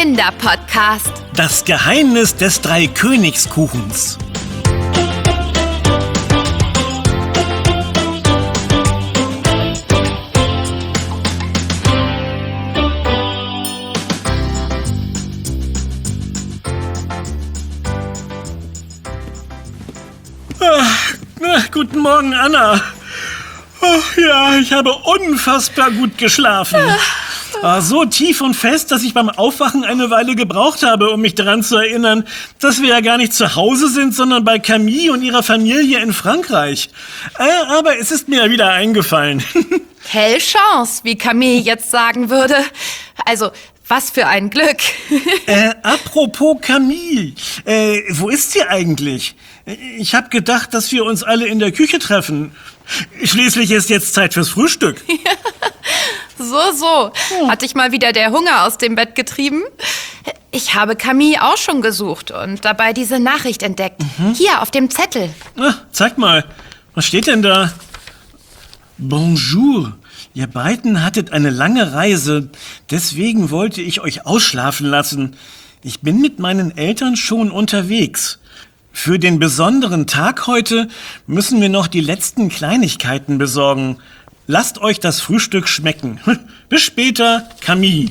Kinderpodcast. Das Geheimnis des Dreikönigskuchens. Guten Morgen, Anna. Ja, ich habe unfassbar gut geschlafen. So tief und fest, dass ich beim Aufwachen eine Weile gebraucht habe, um mich daran zu erinnern, dass wir ja gar nicht zu Hause sind, sondern bei Camille und ihrer Familie in Frankreich. Aber es ist mir wieder eingefallen. Quelle Chance, wie Camille jetzt sagen würde. Also, was für ein Glück. Apropos Camille, wo ist sie eigentlich? Ich habe gedacht, dass wir uns alle in der Küche treffen. Schließlich ist jetzt Zeit fürs Frühstück. So. Hat dich mal wieder der Hunger aus dem Bett getrieben? Ich habe Camille auch schon gesucht und dabei diese Nachricht entdeckt. Hier auf dem Zettel. Zeig mal, was steht denn da? Bonjour, ihr beiden hattet eine lange Reise, deswegen wollte ich euch ausschlafen lassen. Ich bin mit meinen Eltern schon unterwegs. Für den besonderen Tag heute müssen wir noch die letzten Kleinigkeiten besorgen. Lasst euch das Frühstück schmecken. Bis später, Camille.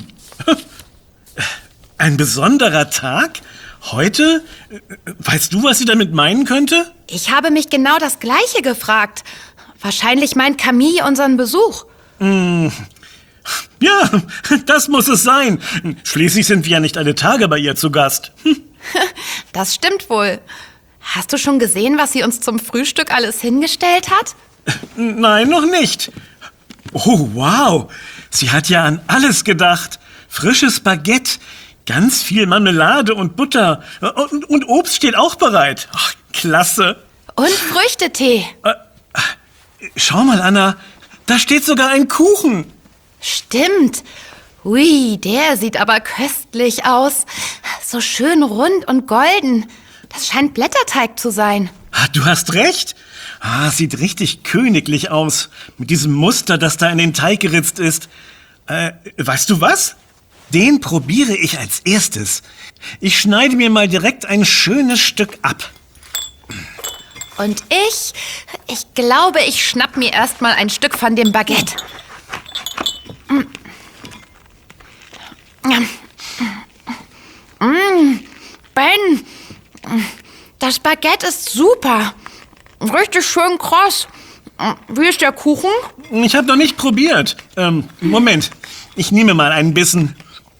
Ein besonderer Tag? Heute? Weißt du, was sie damit meinen könnte? Ich habe mich genau das Gleiche gefragt. Wahrscheinlich meint Camille unseren Besuch. Ja, das muss es sein. Schließlich sind wir ja nicht alle Tage bei ihr zu Gast. Das stimmt wohl. Hast du schon gesehen, was sie uns zum Frühstück alles hingestellt hat? Nein, noch nicht. Oh, wow. Sie hat ja an alles gedacht. Frisches Baguette, ganz viel Marmelade und Butter. Und Obst steht auch bereit. Ach, klasse. Und Früchtetee. Schau mal, Anna. Da steht sogar ein Kuchen. Stimmt. Ui, der sieht aber köstlich aus. So schön rund und golden. Das scheint Blätterteig zu sein. Du hast recht. Sieht richtig königlich aus. Mit diesem Muster, das da in den Teig geritzt ist. Weißt du was? Den probiere ich als erstes. Ich schneide mir mal direkt ein schönes Stück ab. Und ich glaube, ich schnapp mir erst mal ein Stück von dem Baguette. Ben, das Baguette ist super. Richtig schön kross. Wie ist der Kuchen? Ich habe noch nicht probiert. Moment, ich nehme mal einen Bissen.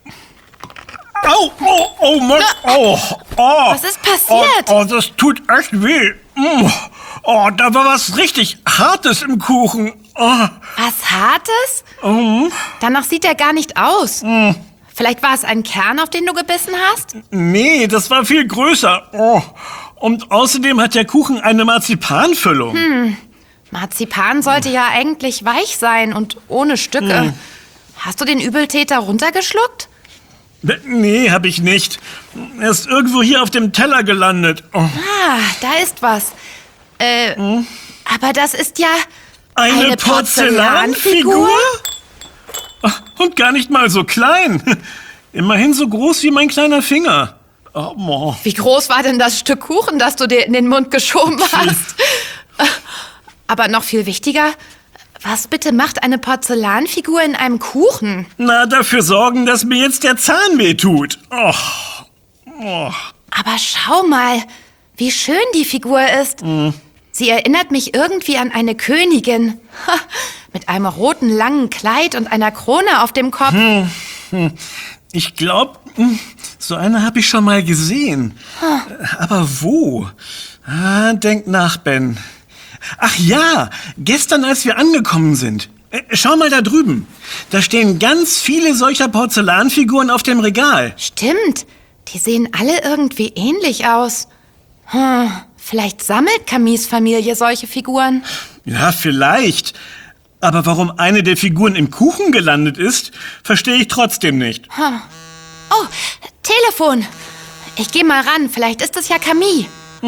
Oh, Mann. Was ist passiert? Das tut echt weh. Da war was richtig Hartes im Kuchen. Was Hartes? Danach sieht er gar nicht aus. Vielleicht war es ein Kern, auf den du gebissen hast? Nee, das war viel größer. Und außerdem hat der Kuchen eine Marzipanfüllung. Marzipan sollte ja eigentlich weich sein und ohne Stücke. Hast du den Übeltäter runtergeschluckt? Nee, hab ich nicht. Er ist irgendwo hier auf dem Teller gelandet. Da ist was. Aber das ist ja eine Porzellanfigur? Und gar nicht mal so klein. Immerhin so groß wie mein kleiner Finger. Wie groß war denn das Stück Kuchen, das du dir in den Mund geschoben hast? Aber noch viel wichtiger, was bitte macht eine Porzellanfigur in einem Kuchen? Dafür sorgen, dass mir jetzt der Zahn weh tut. Aber schau mal, wie schön die Figur ist. Sie erinnert mich irgendwie an eine Königin. Mit einem roten, langen Kleid und einer Krone auf dem Kopf. Ich glaube, so eine habe ich schon mal gesehen. Aber wo? Denk nach, Ben. Ach ja, gestern, als wir angekommen sind. Schau mal da drüben. Da stehen ganz viele solcher Porzellanfiguren auf dem Regal. Stimmt, die sehen alle irgendwie ähnlich aus. Vielleicht sammelt Camilles Familie solche Figuren. Ja, vielleicht. Aber warum eine der Figuren im Kuchen gelandet ist, verstehe ich trotzdem nicht. Oh, Telefon. Ich gehe mal ran, vielleicht ist es ja Camille.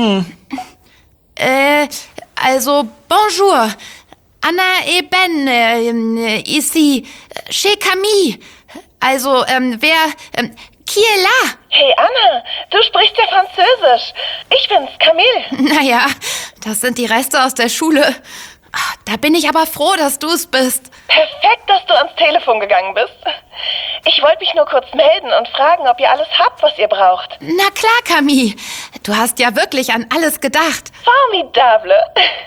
Also, bonjour. Anna et Ben, ici, chez Camille. Also, Qui est là? Hey Anna, du sprichst ja Französisch. Ich bin's, Camille. Naja, das sind die Reste aus der Schule. Da bin ich aber froh, dass du es bist. Perfekt, dass du ans Telefon gegangen bist. Ich wollte mich nur kurz melden und fragen, ob ihr alles habt, was ihr braucht. Na klar, Camille. Du hast ja wirklich an alles gedacht. Formidable.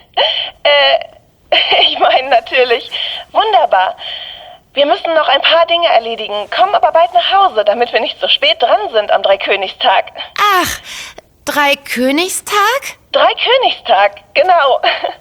Ich meine natürlich. Wunderbar. Wir müssen noch ein paar Dinge erledigen, kommen aber bald nach Hause, damit wir nicht so spät dran sind am Dreikönigstag. Ach, Dreikönigstag? Dreikönigstag, genau.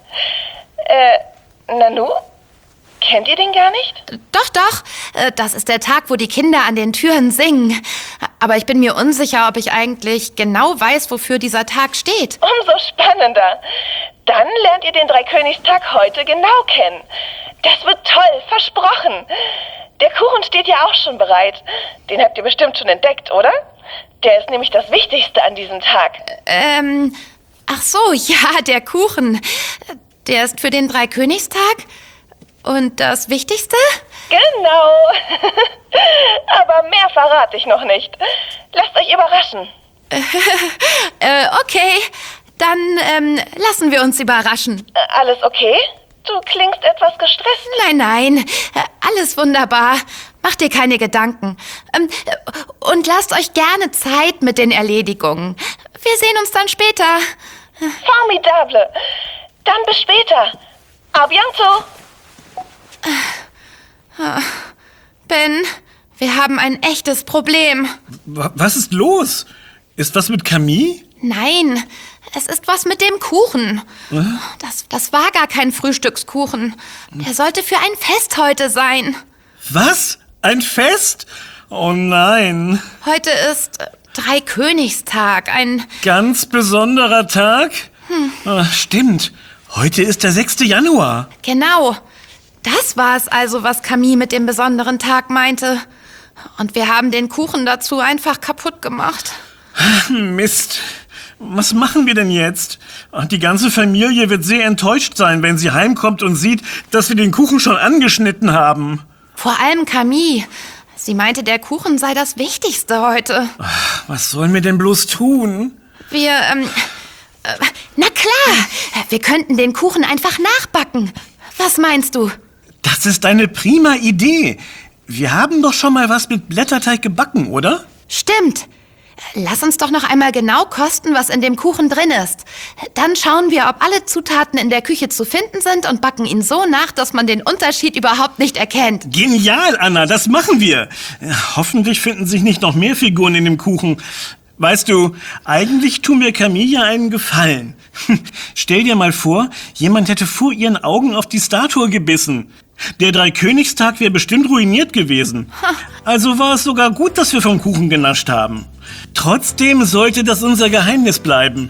Nanu? Kennt ihr den gar nicht? Doch. Das ist der Tag, wo die Kinder an den Türen singen. Aber ich bin mir unsicher, ob ich eigentlich genau weiß, wofür dieser Tag steht. Umso spannender. Dann lernt ihr den Dreikönigstag heute genau kennen. Das wird toll, versprochen. Der Kuchen steht ja auch schon bereit. Den habt ihr bestimmt schon entdeckt, oder? Der ist nämlich das Wichtigste an diesem Tag. Ach so, ja, der Kuchen. Der ist für den Dreikönigstag? Und das Wichtigste? Genau. Aber mehr verrate ich noch nicht. Lasst euch überraschen. Okay. Dann lassen wir uns überraschen. Alles okay? Du klingst etwas gestresst. Nein. Alles wunderbar. Macht dir keine Gedanken. Und lasst euch gerne Zeit mit den Erledigungen. Wir sehen uns dann später. Formidable. Dann bis später. A bientôt. Ben, wir haben ein echtes Problem. Was ist los? Ist was mit Camille? Nein, es ist was mit dem Kuchen. Das war gar kein Frühstückskuchen. Der sollte für ein Fest heute sein. Was? Ein Fest? Oh nein. Heute ist Dreikönigstag, ein... Ganz besonderer Tag? Stimmt. Heute ist der 6. Januar. Genau. Das war es also, was Camille mit dem besonderen Tag meinte. Und wir haben den Kuchen dazu einfach kaputt gemacht. Mist. Was machen wir denn jetzt? Die ganze Familie wird sehr enttäuscht sein, wenn sie heimkommt und sieht, dass wir den Kuchen schon angeschnitten haben. Vor allem Camille. Sie meinte, der Kuchen sei das Wichtigste heute. Was sollen wir denn bloß tun? Wir, na klar, wir könnten den Kuchen einfach nachbacken. Was meinst du? Das ist eine prima Idee. Wir haben doch schon mal was mit Blätterteig gebacken, oder? Stimmt. Lass uns doch noch einmal genau kosten, was in dem Kuchen drin ist. Dann schauen wir, ob alle Zutaten in der Küche zu finden sind und backen ihn so nach, dass man den Unterschied überhaupt nicht erkennt. Genial, Anna, das machen wir. Hoffentlich finden sich nicht noch mehr Figuren in dem Kuchen. Weißt du, eigentlich tun wir Camille einen Gefallen. Stell dir mal vor, jemand hätte vor ihren Augen auf die Statue gebissen. Der Dreikönigstag wäre bestimmt ruiniert gewesen. Also war es sogar gut, dass wir vom Kuchen genascht haben. Trotzdem sollte das unser Geheimnis bleiben.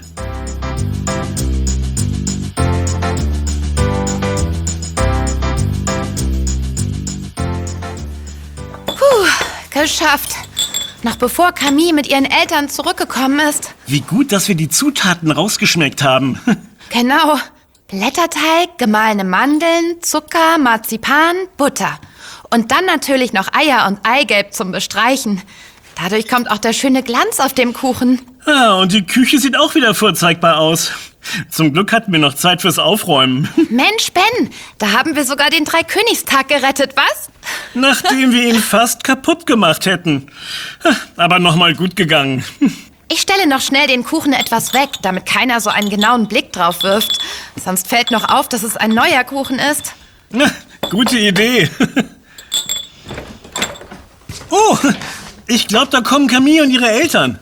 Geschafft. Noch bevor Camille mit ihren Eltern zurückgekommen ist. Wie gut, dass wir die Zutaten rausgeschmeckt haben. Genau. Blätterteig, gemahlene Mandeln, Zucker, Marzipan, Butter. Und dann natürlich noch Eier und Eigelb zum Bestreichen. Dadurch kommt auch der schöne Glanz auf dem Kuchen. Und die Küche sieht auch wieder vorzeigbar aus. Zum Glück hatten wir noch Zeit fürs Aufräumen. Mensch, Ben, da haben wir sogar den Dreikönigstag gerettet, was? Nachdem wir ihn fast kaputt gemacht hätten. Aber nochmal gut gegangen. Ich stelle noch schnell den Kuchen etwas weg, damit keiner so einen genauen Blick drauf wirft. Sonst fällt noch auf, dass es ein neuer Kuchen ist. Na, gute Idee. Oh, ich glaube, da kommen Camille und ihre Eltern.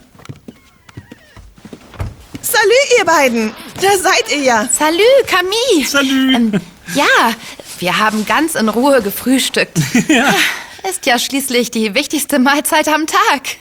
Salü, ihr beiden. Da seid ihr ja. Salü, Camille. Salü. Ja, wir haben ganz in Ruhe gefrühstückt. Ja. Ist ja schließlich die wichtigste Mahlzeit am Tag.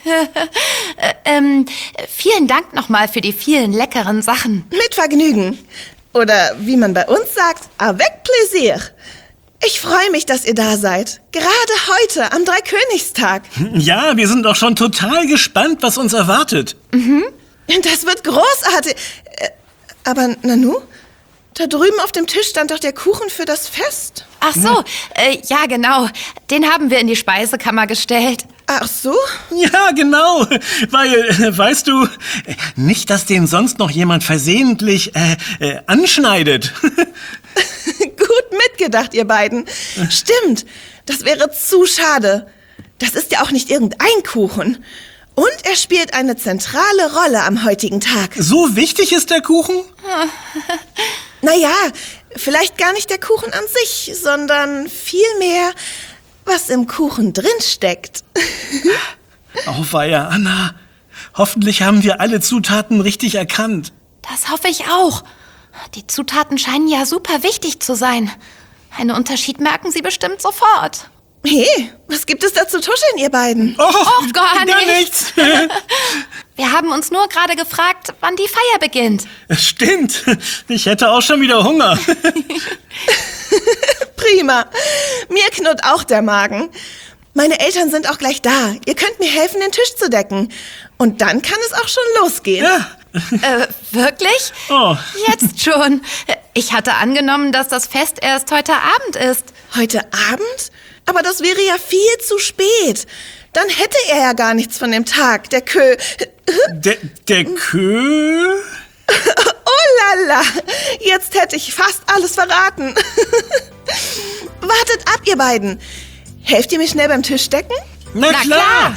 Vielen Dank nochmal für die vielen leckeren Sachen. Mit Vergnügen. Oder wie man bei uns sagt, avec plaisir. Ich freue mich, dass ihr da seid. Gerade heute, am Dreikönigstag. Ja, wir sind auch schon total gespannt, was uns erwartet. Das wird großartig. Aber Nanu, da drüben auf dem Tisch stand doch der Kuchen für das Fest. Ach so, ja genau. Den haben wir in die Speisekammer gestellt. Ach so? Ja, genau. Weil, weißt du, nicht, dass den sonst noch jemand versehentlich anschneidet. Gut mitgedacht, ihr beiden. Stimmt, das wäre zu schade. Das ist ja auch nicht irgendein Kuchen. Und er spielt eine zentrale Rolle am heutigen Tag. So wichtig ist der Kuchen? Naja, vielleicht gar nicht der Kuchen an sich, sondern vielmehr, was im Kuchen drin steckt. Auweia, Anna. Hoffentlich haben wir alle Zutaten richtig erkannt. Das hoffe ich auch. Die Zutaten scheinen ja super wichtig zu sein. Einen Unterschied merken Sie bestimmt sofort. Hey, was gibt es da zu tuscheln, ihr beiden? Oh, gar nichts. Wir haben uns nur gerade gefragt, wann die Feier beginnt. Stimmt. Ich hätte auch schon wieder Hunger. Prima. Mir knurrt auch der Magen. Meine Eltern sind auch gleich da. Ihr könnt mir helfen, den Tisch zu decken. Und dann kann es auch schon losgehen. Ja. Wirklich? Oh. Jetzt schon. Ich hatte angenommen, dass das Fest erst heute Abend ist. Heute Abend? Aber das wäre ja viel zu spät. Dann hätte er ja gar nichts von dem Tag. Der Kö... Der Kö? Oh lala, jetzt hätte ich fast alles verraten. Wartet ab, ihr beiden. Helft ihr mir schnell beim Tisch decken? Na klar.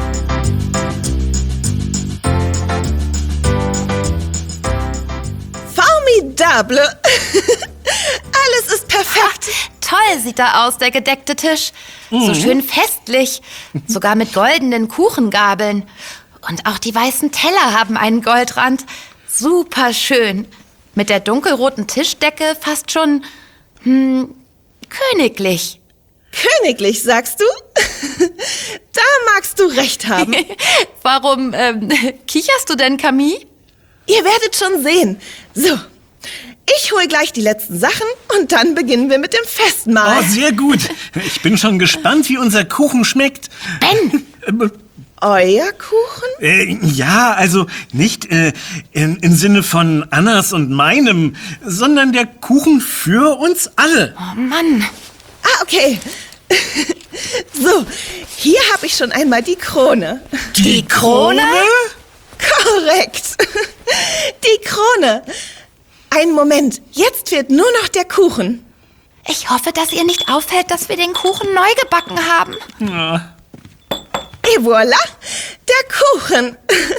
Formidable. Alles ist perfekt. Toll sieht er aus, der gedeckte Tisch. So schön festlich. Sogar mit goldenen Kuchengabeln. Und auch die weißen Teller haben einen Goldrand. Super schön. Mit der dunkelroten Tischdecke fast schon, königlich. Königlich, sagst du? Da magst du recht haben. Warum, kicherst du denn, Camille? Ihr werdet schon sehen. So, ich hole gleich die letzten Sachen und dann beginnen wir mit dem Festmahl. Oh, sehr gut. Ich bin schon gespannt, wie unser Kuchen schmeckt. Ben! Euer Kuchen? Ja, also nicht im Sinne von Annas und meinem, sondern der Kuchen für uns alle. Oh Mann. Ah, okay. So, hier habe ich schon einmal die Krone. Die Krone? Korrekt. Die Krone. Einen Moment, jetzt fehlt nur noch der Kuchen. Ich hoffe, dass ihr nicht auffällt, dass wir den Kuchen neu gebacken haben. Ja. Et voilà, der Kuchen.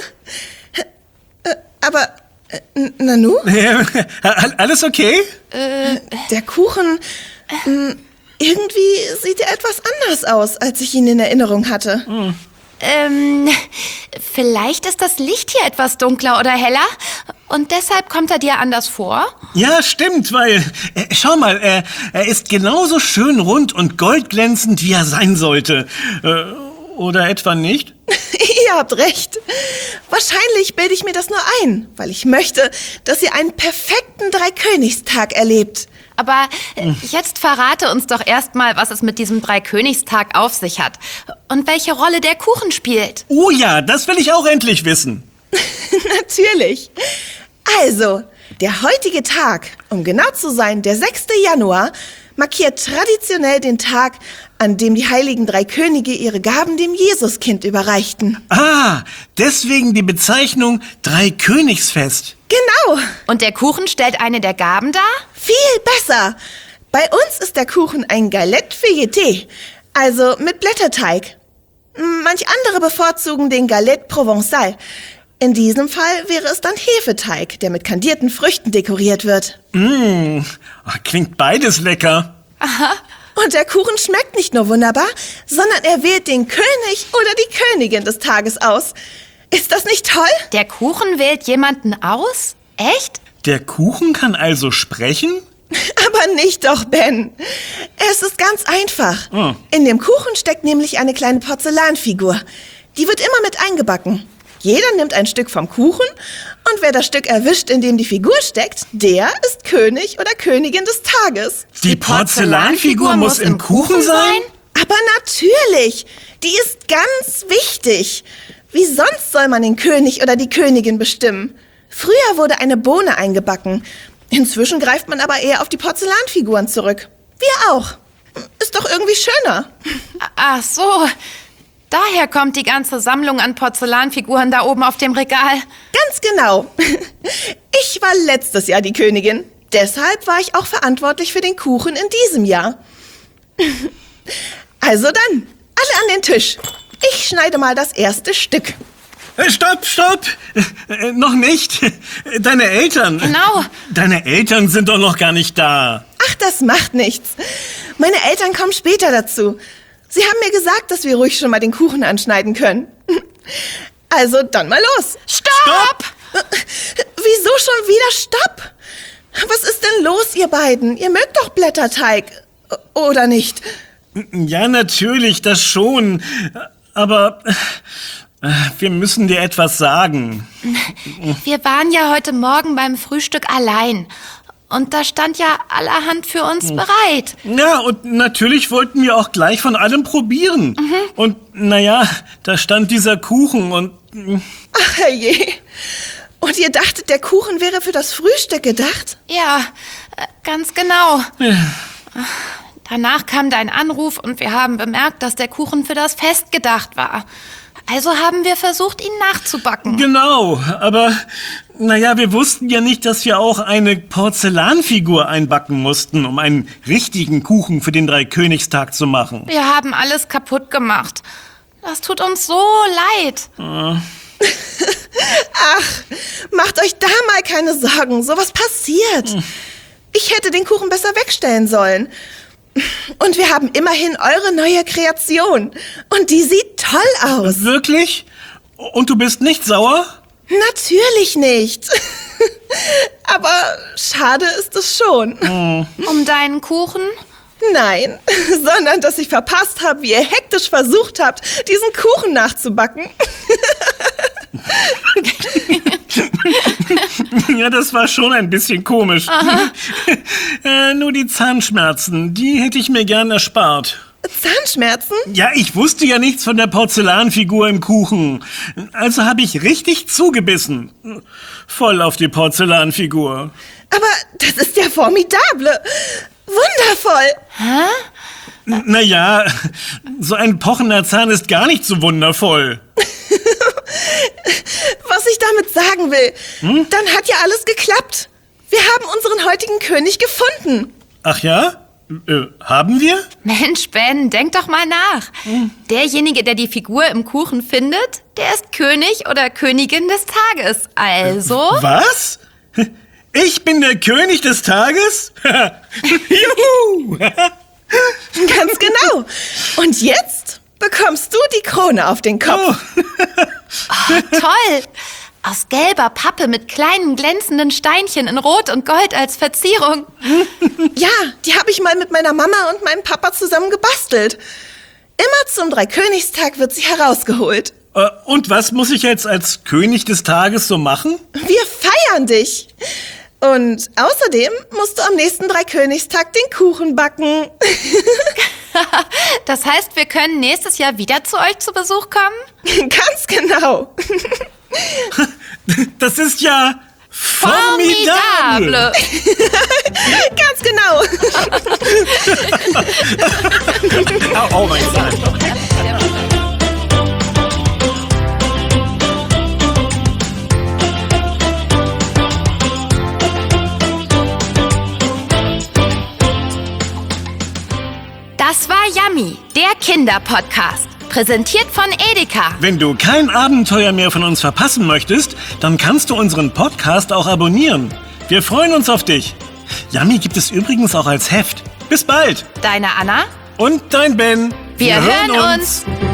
Aber, Nanu? Alles okay? Der Kuchen, irgendwie sieht er etwas anders aus, als ich ihn in Erinnerung hatte. Vielleicht ist das Licht hier etwas dunkler oder heller und deshalb kommt er dir anders vor? Ja, stimmt, weil, schau mal, er ist genauso schön rund und goldglänzend, wie er sein sollte. Oder etwa nicht? Ihr habt recht. Wahrscheinlich bilde ich mir das nur ein, weil ich möchte, dass ihr einen perfekten Dreikönigstag erlebt. Aber jetzt verrate uns doch erstmal, was es mit diesem Dreikönigstag auf sich hat und welche Rolle der Kuchen spielt. Oh ja, das will ich auch endlich wissen. Natürlich. Also, der heutige Tag, um genau zu sein, der 6. Januar, markiert traditionell den Tag, an dem die heiligen drei Könige ihre Gaben dem Jesuskind überreichten. Ah, deswegen die Bezeichnung Dreikönigsfest. Genau. Und der Kuchen stellt eine der Gaben dar? Viel besser. Bei uns ist der Kuchen ein Galette Feuilleté, also mit Blätterteig. Manch andere bevorzugen den Galette Provençal. In diesem Fall wäre es dann Hefeteig, der mit kandierten Früchten dekoriert wird. Klingt beides lecker. Aha. Und der Kuchen schmeckt nicht nur wunderbar, sondern er wählt den König oder die Königin des Tages aus. Ist das nicht toll? Der Kuchen wählt jemanden aus? Echt? Der Kuchen kann also sprechen? Aber nicht doch, Ben. Es ist ganz einfach. Oh. In dem Kuchen steckt nämlich eine kleine Porzellanfigur. Die wird immer mit eingebacken. Jeder nimmt ein Stück vom Kuchen und wer das Stück erwischt, in dem die Figur steckt, der ist König oder Königin des Tages. Die Porzellanfigur muss im Kuchen sein? Aber natürlich, die ist ganz wichtig. Wie sonst soll man den König oder die Königin bestimmen? Früher wurde eine Bohne eingebacken. Inzwischen greift man aber eher auf die Porzellanfiguren zurück. Wir auch. Ist doch irgendwie schöner. Ach so. Daher kommt die ganze Sammlung an Porzellanfiguren da oben auf dem Regal. Ganz genau. Ich war letztes Jahr die Königin. Deshalb war ich auch verantwortlich für den Kuchen in diesem Jahr. Also dann, alle an den Tisch. Ich schneide mal das erste Stück. Stopp! Noch nicht. Deine Eltern. Genau. Deine Eltern sind doch noch gar nicht da. Ach, das macht nichts. Meine Eltern kommen später dazu. Sie haben mir gesagt, dass wir ruhig schon mal den Kuchen anschneiden können. Also, dann mal los. Stopp! Wieso schon wieder Stopp? Was ist denn los, ihr beiden? Ihr mögt doch Blätterteig, oder nicht? Ja, natürlich, das schon. Aber wir müssen dir etwas sagen. Wir waren ja heute Morgen beim Frühstück allein. Und da stand ja allerhand für uns bereit. Ja, und natürlich wollten wir auch gleich von allem probieren. Und naja, da stand dieser Kuchen und... Ach, herrje. Und ihr dachtet, der Kuchen wäre für das Frühstück gedacht? Ja, ganz genau. Danach kam dein Anruf und wir haben bemerkt, dass der Kuchen für das Fest gedacht war. Also haben wir versucht, ihn nachzubacken. Genau, aber naja, wir wussten ja nicht, dass wir auch eine Porzellanfigur einbacken mussten, um einen richtigen Kuchen für den Dreikönigstag zu machen. Wir haben alles kaputt gemacht. Das tut uns so leid. Ach, macht euch da mal keine Sorgen, sowas passiert. Ich hätte den Kuchen besser wegstellen sollen. Und wir haben immerhin eure neue Kreation. Und die sieht toll aus. Wirklich? Und du bist nicht sauer? Natürlich nicht. Aber schade ist es schon. Um deinen Kuchen? Nein, sondern dass ich verpasst habe, wie ihr hektisch versucht habt, diesen Kuchen nachzubacken. Ja, das war schon ein bisschen komisch. Nur die Zahnschmerzen, die hätte ich mir gern erspart. Zahnschmerzen? Ja, ich wusste ja nichts von der Porzellanfigur im Kuchen. Also habe ich richtig zugebissen. Voll auf die Porzellanfigur. Aber das ist ja formidable. Wundervoll. Naja, so ein pochender Zahn ist gar nicht so wundervoll. Was ich damit sagen will, dann hat ja alles geklappt. Wir haben unseren heutigen König gefunden. Ach ja? Haben wir? Mensch, Ben, denk doch mal nach. Derjenige, der die Figur im Kuchen findet, der ist König oder Königin des Tages. Also... Was? Ich bin der König des Tages? Juhu! Ganz genau. Und jetzt bekommst du die Krone auf den Kopf. Toll! Aus gelber Pappe mit kleinen glänzenden Steinchen in Rot und Gold als Verzierung. Ja, die habe ich mal mit meiner Mama und meinem Papa zusammen gebastelt. Immer zum Dreikönigstag wird sie herausgeholt. Und was muss ich jetzt als König des Tages so machen? Wir feiern dich. Und außerdem musst du am nächsten Dreikönigstag den Kuchen backen. Das heißt, wir können nächstes Jahr wieder zu euch zu Besuch kommen? Ganz genau. Das ist ja formidable. Ganz genau. Oh mein Gott. Das war Yummy, der Kinderpodcast. Präsentiert von Edeka. Wenn du kein Abenteuer mehr von uns verpassen möchtest, dann kannst du unseren Podcast auch abonnieren. Wir freuen uns auf dich. Yummy gibt es übrigens auch als Heft. Bis bald. Deine Anna. Und dein Ben. Wir hören uns.